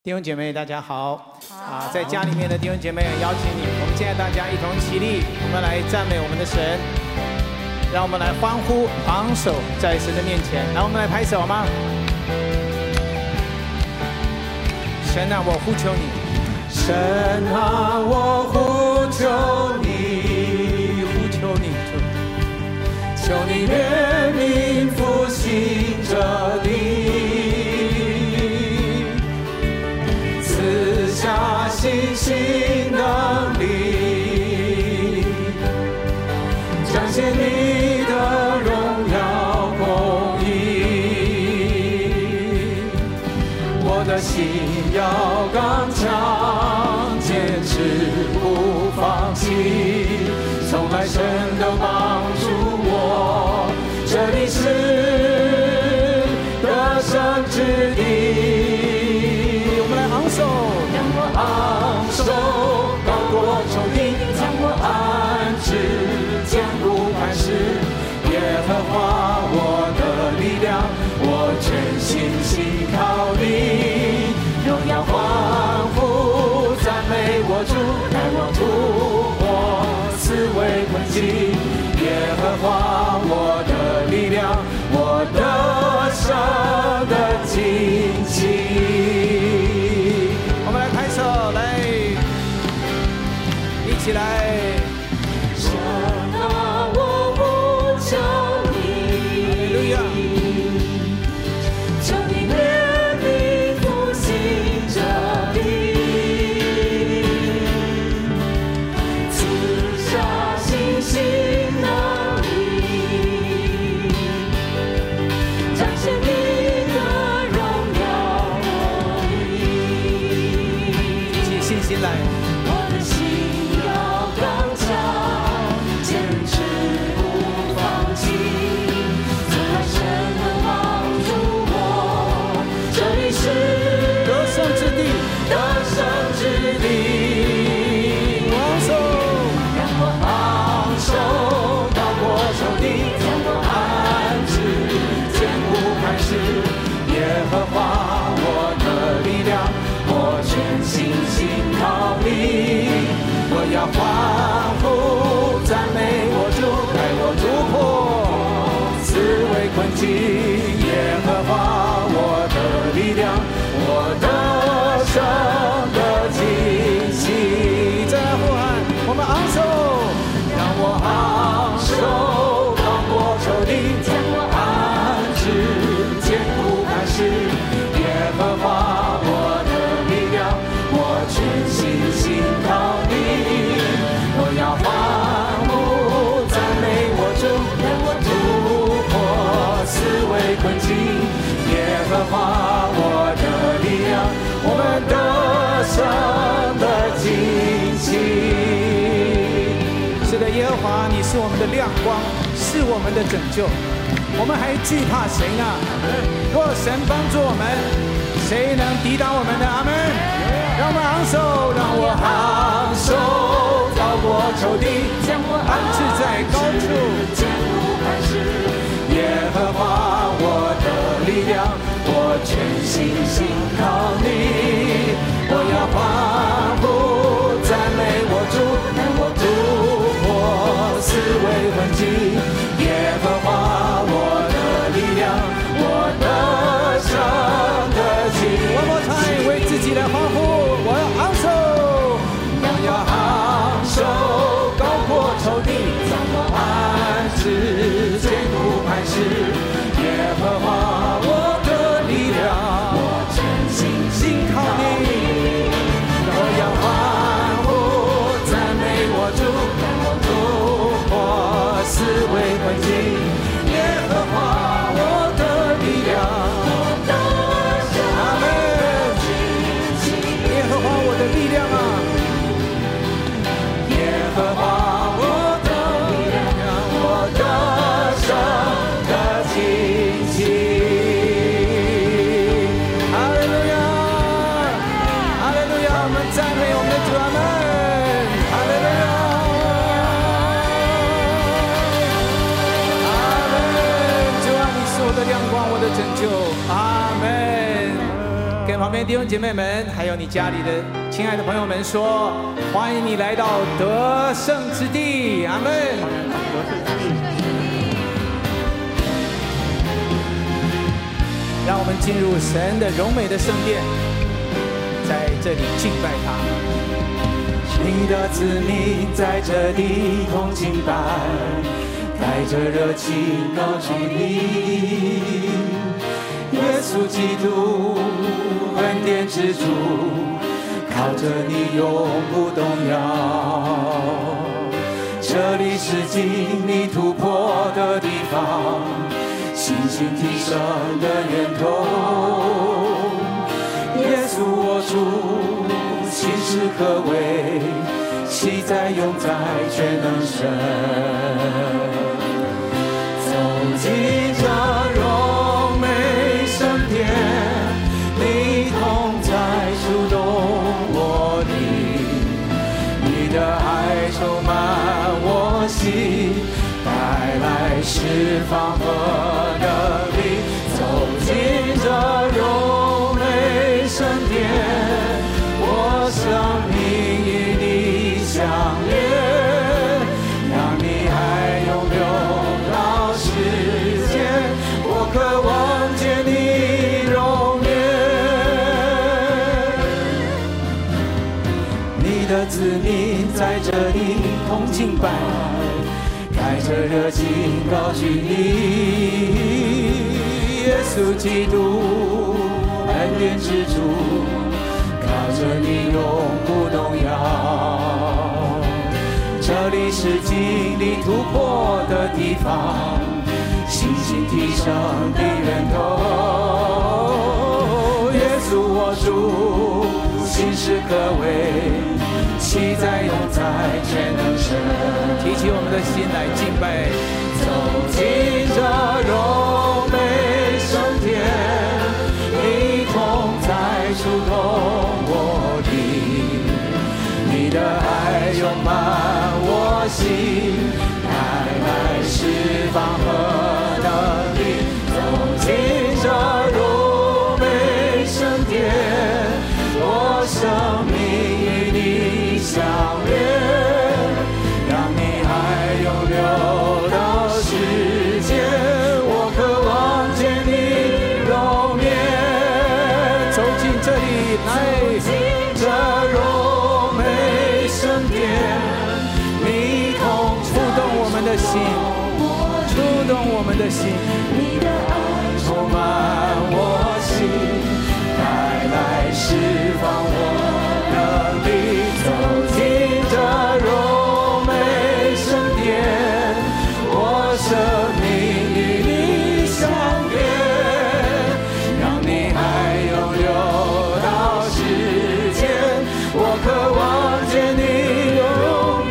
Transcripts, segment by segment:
弟兄姐妹，大家好！在家里面的弟兄姐妹，邀请你，我们现在大家一同起立，我们来赞美我们的神，让我们来欢呼、昂首在神的面前。来，我们来拍手好吗？神啊，我呼求你！神啊，我呼求你！呼求你！求你怜悯复兴这里。下信心能力，彰显你的荣耀公义。我的心要刚强，坚持不放弃，从来神都帮助我，这里是得胜之地。我们来昂首，昂首高过仇敌，将我安置坚固磐石。耶和华我的力量，我全心信靠你。荣耀欢呼赞美我主，带我突破四围困境。耶和华我的力量，我得胜的旌旗。起来！神啊，我呼求你，求你怜悯复兴这里，赐下信心能力，彰显你的荣耀国义。举起信心来。耶和华我的力量，我全心信靠你。我要欢呼赞美我主，带我突破四围困境。耶和华我的力量，我得胜的旌旗。再来呼喊，我们昂首，让我昂首高过仇敌，将我安置坚固磐石。耶和华我的力量，我全心信靠你。我要欢呼赞美我主，让我突破四围困境。耶和华我的力量，我们得胜的旌旗。是的，耶和华，你是我们的亮光，是我们的拯救。我们还惧怕谁呢？若神帮助我们，谁能抵挡我们的？阿们！让我们昂首，让我昂首高过仇敌，将我安置在高处，坚固磐石。耶和华我的力量，我全心信靠你。我要欢呼赞美我主，让我突破四围困境。耶和华我的力量，我得胜的旗。One more time， 为自己来欢呼！我要昂首，我要昂首高过仇敌，将我安置坚固磐石。耶和华我的力量，我全心信靠你。我要欢呼赞美我主，让我突破四围困境。耶和华我的力量，我得胜的旌旗。耶和华我的力量啊！耶和华我的力量，我得胜的旌旗。哈利路亚，哈利路亚！我们赞美我们的主，阿们！哈利路亚。 边弟兄姐妹们，还有你家里的亲爱的朋友们说，欢迎你来到得胜之地，阿们。让我们进入神的荣美的圣殿，在这里敬拜他。你的子民在这里同敬拜，带着热情高举你，耶稣基督恩典之主，靠着你永不动摇。这里是经历突破的地方，信心提升的源头。耶稣我主，心是可畏，喜在永在全能神。走进这荣美圣殿，你同在触动我灵，你的爱充满我心，带来释放和能力。走进这荣美圣殿，我生命与你相约，让你爱永留到世间，我渴望见你容颜。你的子民在这里同敬拜，带着热情高举你，耶稣基督恩典之主，靠着你永不动摇。这里是经历突破的地方，信心提升的源头。耶稣我主，心是可畏，喜在永在全能神。提起我们的心来敬拜，走进这荣美圣殿，你同在触动我灵，你的爱拥满我心，带来释放和能力。走进这荣美圣殿，我生命与你相约，让你爱永留到世间，我渴望见你容颜。走进这里来，这荣美圣殿，你同触动我们的心，触动我们的心，你的爱充满我心，带来释放我能力。走进这荣美圣殿，我生命与你相约，让你爱永留到世间，我渴望见你容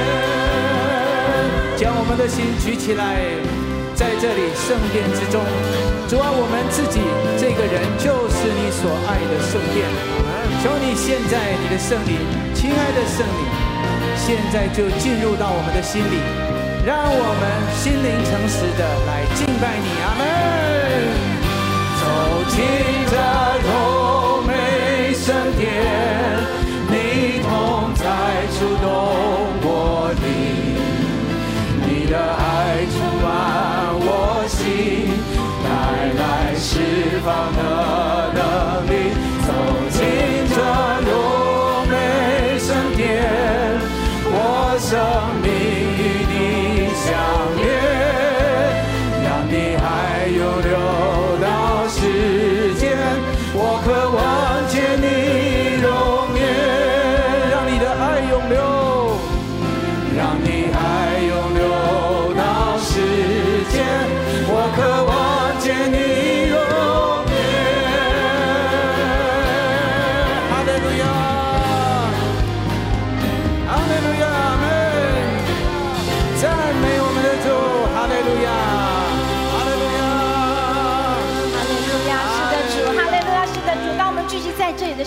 颜。将我们的心举起来，在这里圣殿之中，主啊，我们自己这个人就是你所爱的圣殿。求你现在你的圣灵，亲爱的圣灵，现在就进入到我们的心里，让我们心灵诚实的来敬拜你。阿们。走进这荣美圣殿，你同在触动我灵，你的爱充满我心，带来释放的能力。走进这荣美圣殿，我生命与你相约，让你爱永留到世间，我渴望见你容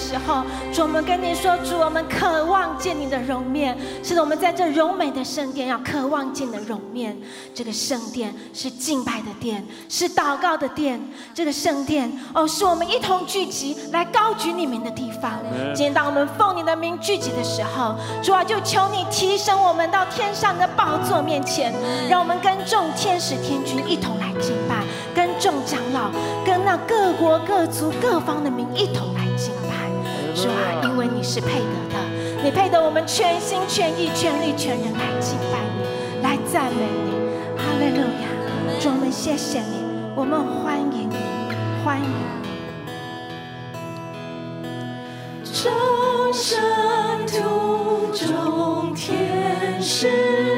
时候，主，我们跟你说，主，我们渴望见你的容面。是的，我们在这荣美的圣殿要渴望见你的容面。这个圣殿是敬拜的殿，是祷告的殿。这个圣殿是我们一同聚集来高举你名的地方。今天当我们奉你的名聚集的时候，主啊，就求你提升我们到天上的宝座面前，让我们跟众天使天君一同来敬拜，跟众长老，跟那各国各族各方的民一同来敬拜。主啊，因为你是配得的，你配得我们全心全意全力全人来敬拜你，来赞美你。哈利路亚！主，我们谢谢你，我们欢迎你，欢迎你。 众圣徒众天使，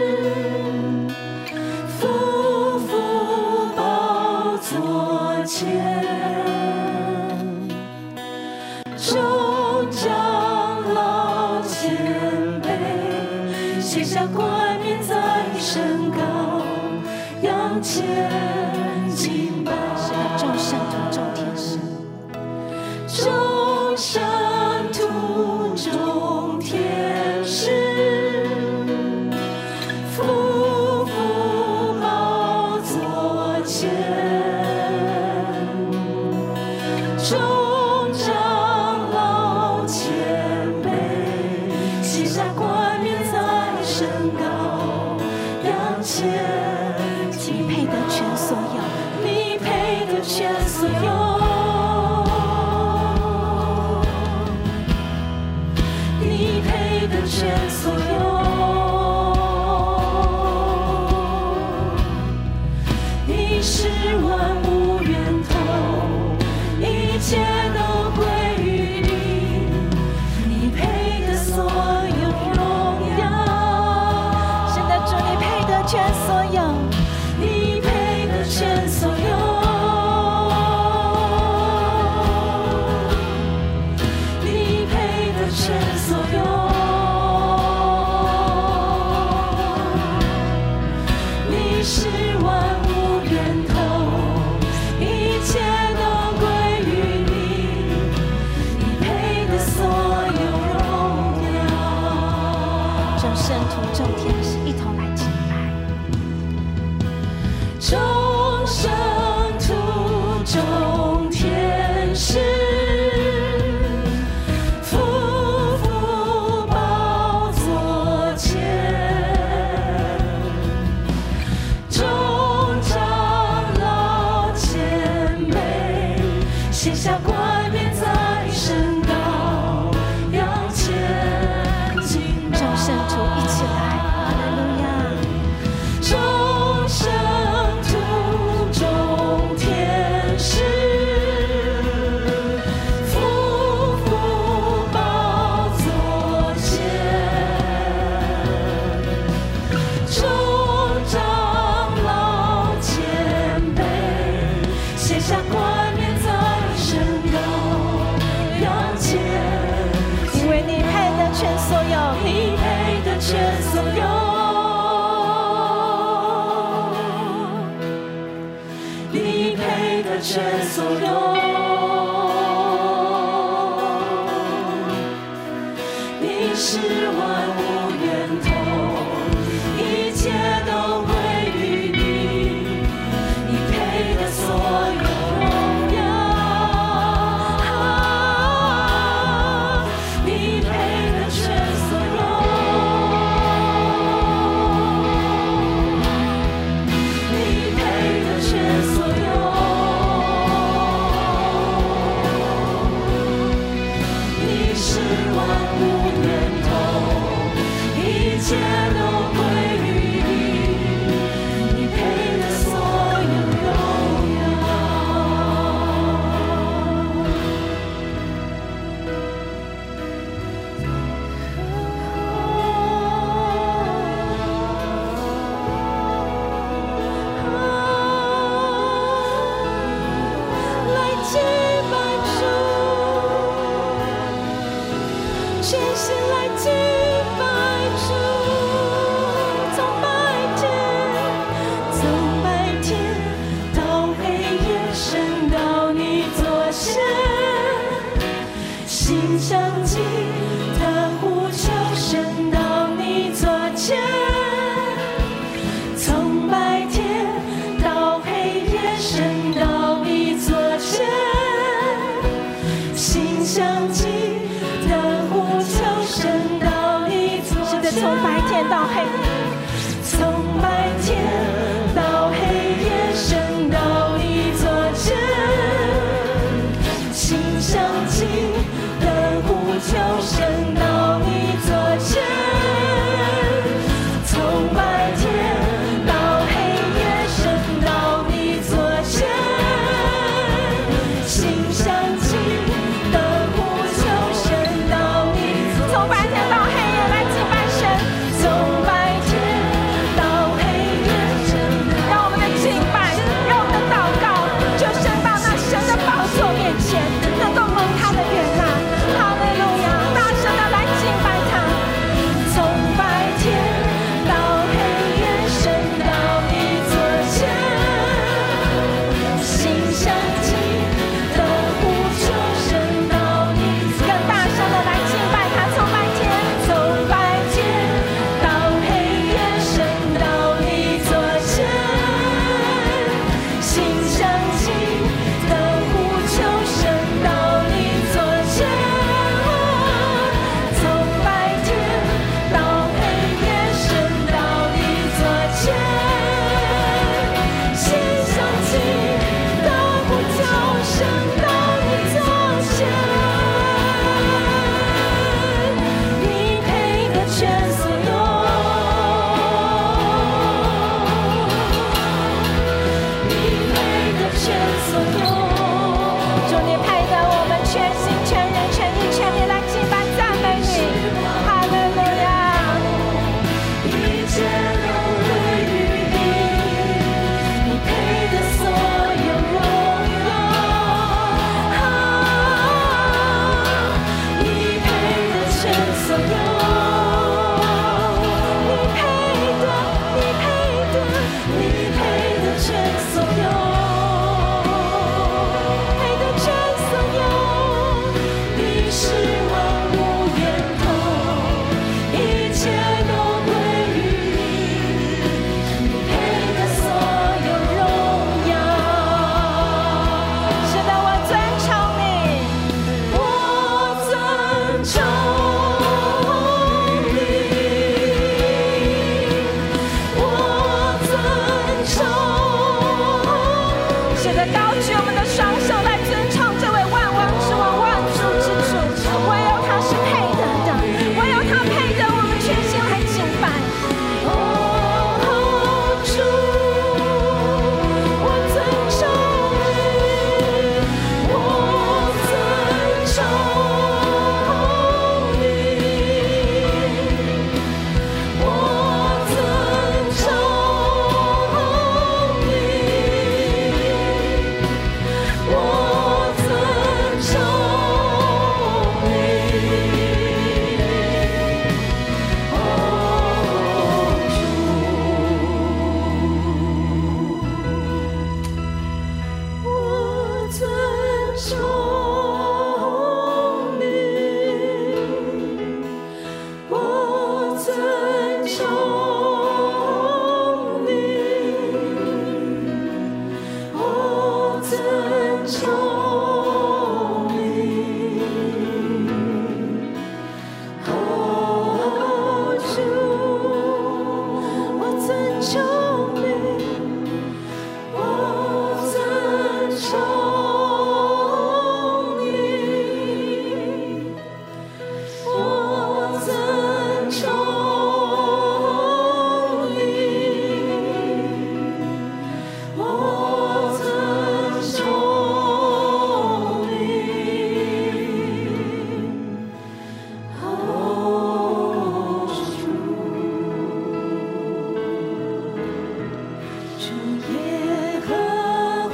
匍匐宝座前，众长老谦卑，卸下冠冕在身高，仰前敬拜。 是的，众圣徒众天使， 众圣徒众天使，匍匐宝座前，众长老谦卑，卸下冠冕在身高，仰前。 你配得全所有， 你配得全所有。全所有，你是万物源头，一切都归于你，你配得所有荣耀。 是的，主，你配得全所有， 你配得全所有，你配得全所有。是万物源头，一切都归于你，你配得所有荣耀。 众圣徒众天使一同来敬拜， 众圣徒众天使，匍匐宝座前。卸下冠冕在身高，仰前敬拜。 众圣徒一起来，哈利路亚！ 众圣徒众天使，匍匐宝座前，众长老谦卑，卸下冠冕因为你配得全所有， 你配得全所有，你配得全所有，你是万物源头，一切都归于你，你配得所有。心激的呼求升到你座前，从白天到黑夜升到你座前，心相近的呼求升到你座前。是的，从白天到黑夜，从白天到黑夜升到你座前，心相近的呼求升到你座前，从白天到黑夜升到你座前，心相近的呼求升到你座前。从白天到黑夜来敬拜神，从白天到黑夜升到，让我们的敬拜，让我们的祷告就升到那神的宝座面前，能够蒙他的悦纳。哈利路亚！大声的来敬拜他。从白天到黑夜升到你座前，心相近的呼求升到你座前。更大声的来敬拜他。从白天到黑夜升到你座前，心相近的呼求升到你座前，从白天到黑夜升到你座前，心相近的呼求升到你座前，你配得全所有，你配得全所有。主，你配得我们全心全人全意全力来敬拜赞美你。哈利路亚！一切都归于你，你配得所有荣耀。你配得全所有，你配得，你配得，你配得全所有，配得全所有。你是万物源头，一切都归于你，你配得所有荣耀。是的，我尊崇你，我尊崇你，我尊崇。是的，高举我们的双手来尊崇这位万王之王、万主之主，唯有他是配得的，唯有他配得我们全心来敬拜。哦，主，我尊崇你，我尊崇你，我尊崇你，我尊崇你。哦，主，我尊崇你，我尊崇你，我尊崇你。哦，主，我尊崇你，我尊崇你，我尊崇你，我尊崇你。哦，主，耶和华，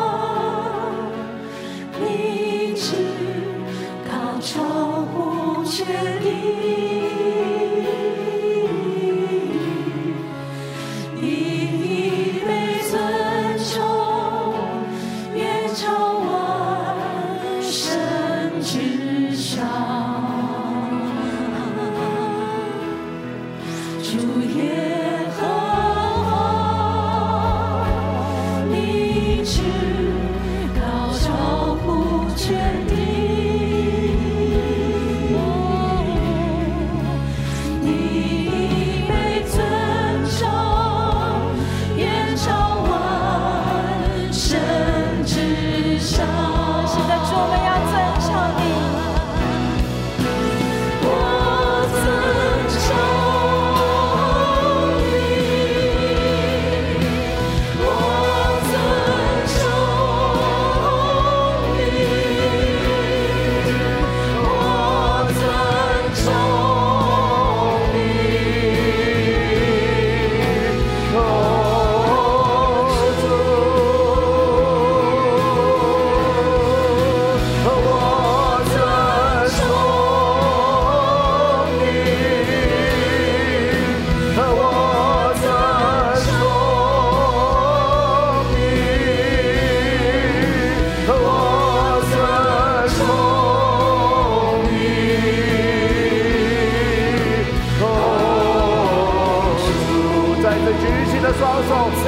你只高超乎全地，你被尊崇，远超万神之上。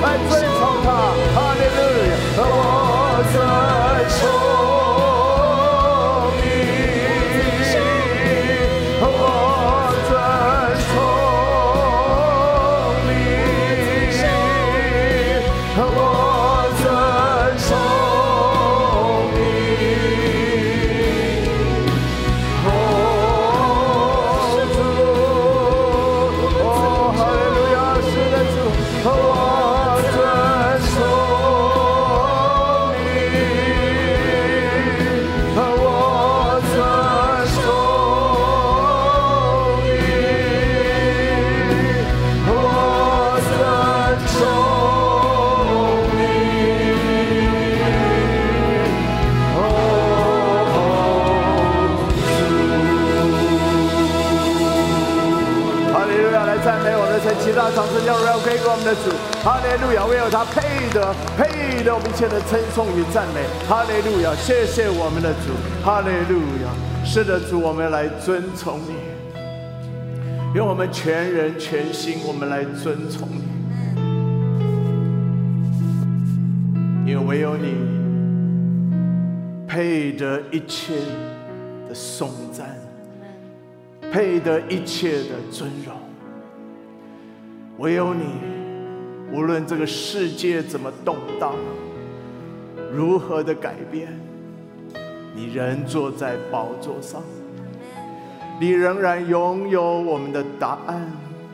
来尊崇他，哈利路亚！我尊崇。其他掌声要荣耀归给我们的主，哈利路亚！唯有他配得我们一切的称颂与赞美，哈利路亚！谢谢我们的主，哈利路亚！是的，主，我们来尊崇你，用我们全人全心，我们来尊崇你，因为唯有你配得一切的颂赞，配得一切的尊荣。唯有你，无论这个世界怎么动荡，如何的改变，你仍坐在宝座上，你仍然拥有我们的答案。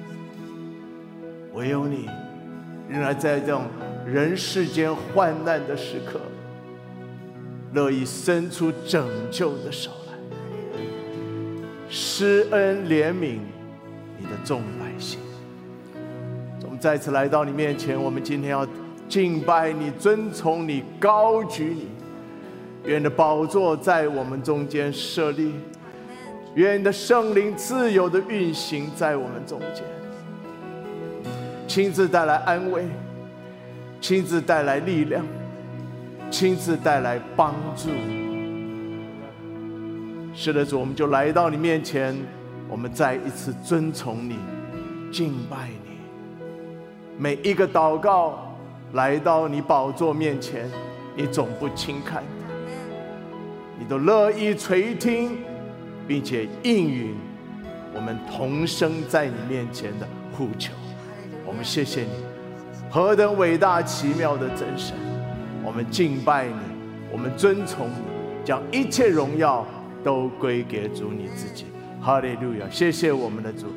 唯有你，仍然在这种人世间患难的时刻，乐意伸出拯救的手来，施恩怜悯你的众百姓。我们再次来到你面前，我们今天要敬拜你、尊崇你、高举你。愿你的宝座在我们中间设立，愿你的圣灵自由的运行在我们中间，亲自带来安慰，亲自带来力量，亲自带来帮助。是的，主，我们就来到你面前，我们再一次尊崇你、敬拜你。每一个祷告来到你宝座面前，你总不轻看，你都乐意垂听，并且应允我们同声在你面前的呼求。我们谢谢你，何等伟大奇妙的真神！我们敬拜你，我们尊崇你，将一切荣耀都归给主你自己。哈利路亚！谢谢我们的主，